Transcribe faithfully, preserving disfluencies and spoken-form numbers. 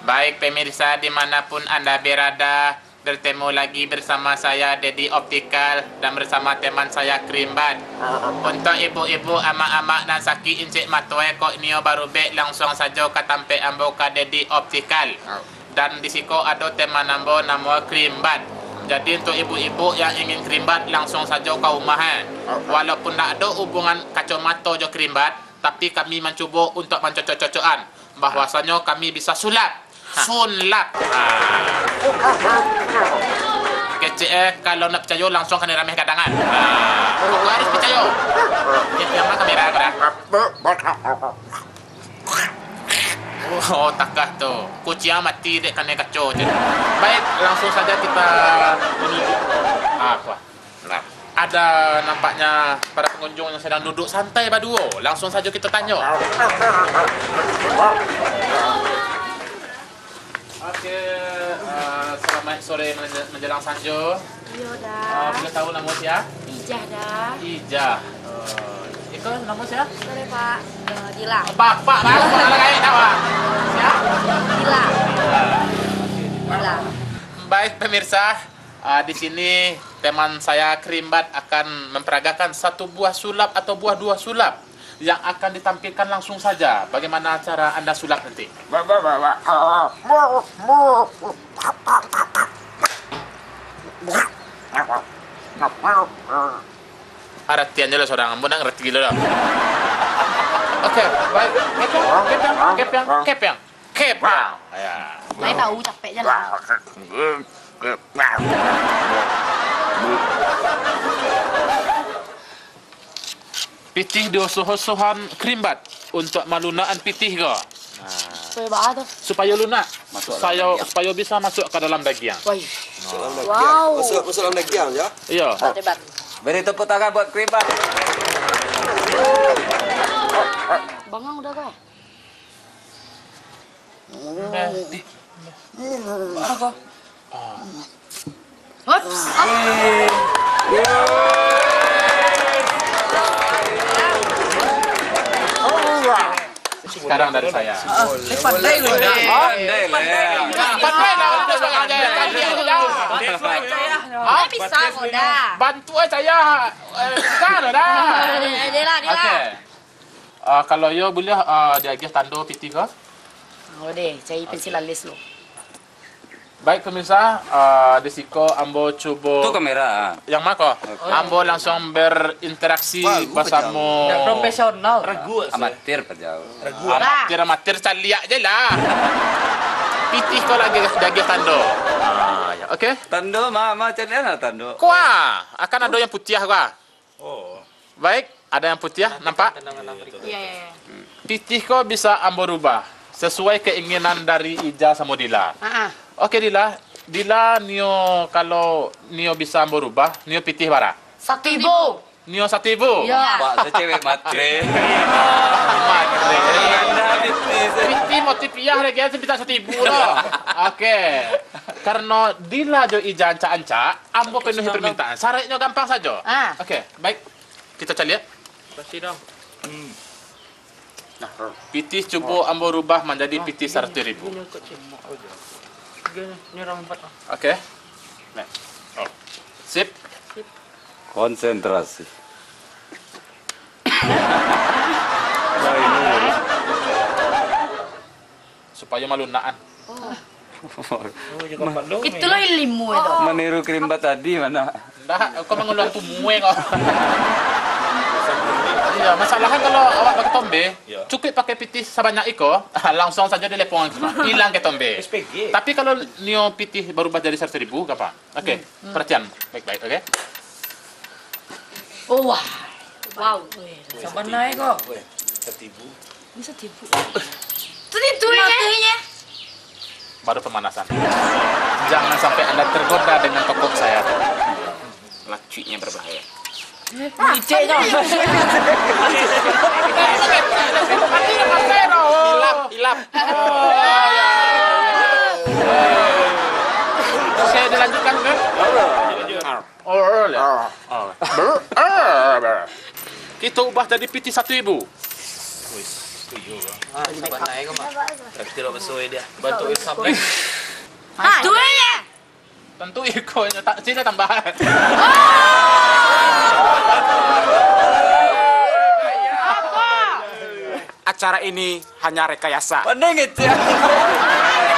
Baik pemirsa dimanapun Anda berada, bertemu lagi bersama saya Dedi Optical dan bersama teman saya Krimbat. Untuk ibu-ibu, amak-amak dan sakit incik matoe kok nio baru be langsung saja katampe ambo ka Dedi Optical. Dan di siko ada teman ambo nama Krimbat. Jadi untuk ibu-ibu yang ingin Krimbat langsung saja ke rumah. Walaupun tak ada hubungan kacamata jo Krimbat, tapi kami mencuba untuk mencocok-cocokan bahwasanya kami bisa sulap. Sunlap. Kecik eh, kalau nak percaya langsung kena ramai kadangan. Kau harus percaya. Yang mana kamera kau dah? Oh, takah tu. Kucing mati dek kena kacau je. Baik, langsung saja kita menuju. Apa? Nah, ada nampaknya para pengunjung yang sedang duduk santai berdua. Langsung saja kita tanya. Okey, uh, selamat sore menjelang sanjo. Iya Uh, dah. boleh tahu nama siapa? Ijah dah. Ijah. Uh, Iko nama siapa? Sore Pak. Uh, Dila. Bapak baru orang lain tahu. Siapa? Dila. Dila. Baik pemirsa, uh, di sini teman saya Krimbat akan memperagakan satu buah sulap atau buah dua sulap yang akan ditampilkan langsung saja. Bagaimana cara Anda sulap nanti? Artiannya lah seorang, ampun ngerti gila lah. Oke, baik. Kepang, kepang, kepang, kepang. Ya. Saya tahu capek je lah. Pitih dosoh-sohan Krimbat untuk malunaan pitih ke? Supaya bawa tu. Supaya lunak. Saya supaya bisa masuk ke dalam daging. Wah. Wow. Masuk masuk dalam daging ya. Iya. Hebat. Beri tepuk tangan buat Krimbat. Bangang udah kah? Mana kau? Hops. Sekarang dari saya. Pandai lu. Pandai lah. Pandai lah udah sekarang aja. Ah, bisa kau dah. Bantu aja saya. Sekarang dah. Dila, Dila. Okey. Uh, kalau yo boleh uh, diagih tanda pitih ke? Oh deh, cari pensil alis lu. Baik pemirsa, uh, di siko ambo cuba. Tu kamera. Yang mana? Ambo langsung berinteraksi bersama. Profesional. Ragu Amatir pejauh. Amatir amatir caliak je lah. Pitih kau lagi daging tanda. Ah, ya. Okey. Tando mama macam mana tando? Kuah, akan ada yang putih kuah. Oh. Baik, ada yang putih, nampak? Iya, iya, iya. Pitih kau bisa ambo rubah sesuai keinginan dari Ija sama Dila. Ah, Okey Dila, Dila Nio kalau Nio bisa ambo rubah, Nio pitih bara. satu ibu. Nio satu ibu. Ya. Pak, saya cewek matre. Matre. Anda bitis. Pitih mau tipiah lagi aja bisa satu ibu loh. Okey. Karena Dila jo Ija anca-anca, ambo penuhi permintaan. Syaratnya gampang saja. Ah. Okey, baik. Kita cari ya. Pasti dong. Nah, pitih cuba ambo rubah menjadi pitih seratus ribu. Ini orang empat. Okey. Nah. Oh. Sip. Konsentrasi. Supaya malunaan. Oh, juga empat dong. Itulah ilmu itu. Meniru Krimbat tadi mana? Dah, kau mengeluarkan pumueng kau. Iya, masalahnya kalau awak pakai tombe, Ya. cukup pakai pitih sebanyak iko, langsung saja dilepong hilang ke tombe. S P G. Tapi kalau nio pitih berubah jadi seratus ribu, apa? Okey, perhatian, baik-baik, okey. Oh wah. Wow. Sabar naik kok. Tertibu. Bisa tipu. Itu itu matanya. Baru pemanasan. Jangan sampai Anda tergoda dengan tokok saya. Lacunya berbahaya. Icenya. Hilap, hilap. Saya dilanjutkan ke? Oh, ya. Kita ubah jadi pitih satu ibu. Wis, setuju. Ah, sabar naik kok, Mak. Traktir apa suwe dia. Bantuin sampai. Duitnya. Tentu ikonya tak sisa tambahan. Acara ini hanya rekayasa. Peningit ya.